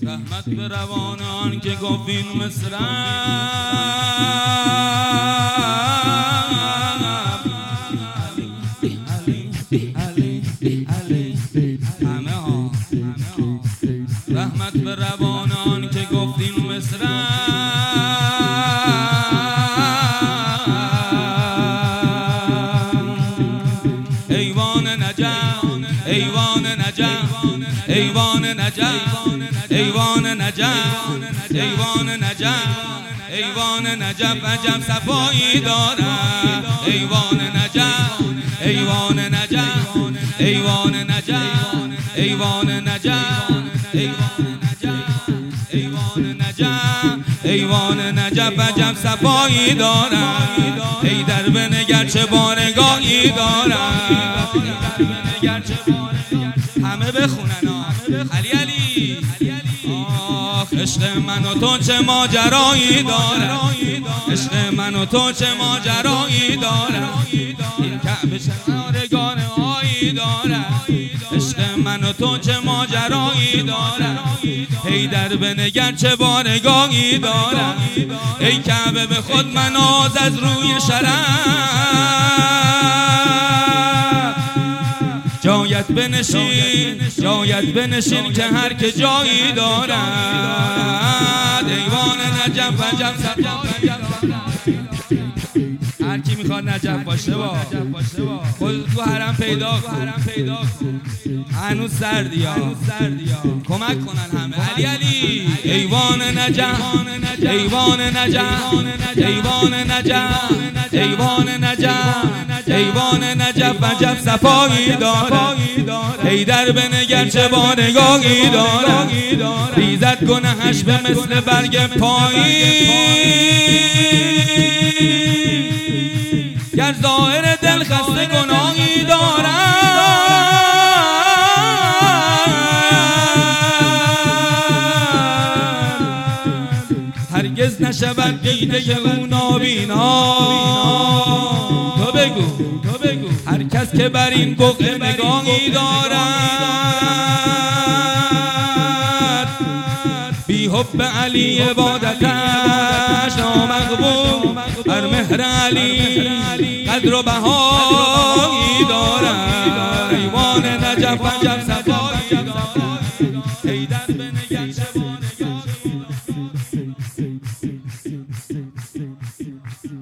رحمت به روانان که گفتین مصرم همه ها رحمت به روانان که گفتین مصرم ایوان نجف ایوان نجف ایوان نجف ایوان نجف ایوان نجف ایوان نجف عجب صفایی دارد ایوان نجف ایوان نجف ایوان نجف ایوان نجف ایوان نجف ایوان نجف عجب صفایی دارد ای در بنگر چه بارگاهی دارد همه بخونن علی علی آخ عشق من و تو چه ماجرایی داره عشق من و تو چه ماجرایی داره این کعبه چه بارگاه هایی داره عشق من و تو چه ماجرایی داره ای در بنگر چه بارگاهی داره ای کعبه به خود مناز از روی شرف جایت بنشین که هر که جایی دارد ایوان نجف عجب صفایی هر کی میخواد نجف باشه با خود تو حرم پیدا کن هنوز سردی ها کمک کنن همه علی علی ایوان نجف ایوان نجف ایوان نجف ایوان نجف ایوان نجف عجب صفایی داره ای در بنگر چه بارگاهی داره ریزد گنهش به مثل برگ پایی گر ظاهر دل خسته گناهی دارد هرگز نشود دیده او نابینا تو بگو هر کس که بر این بقعه نگاهی دارد بی حب علی عبادتش نامقبول بر مهر علی قدر و بهایی دارد ایوان نجف عجب صفایی دارد ای در بنگر چه بارگاهی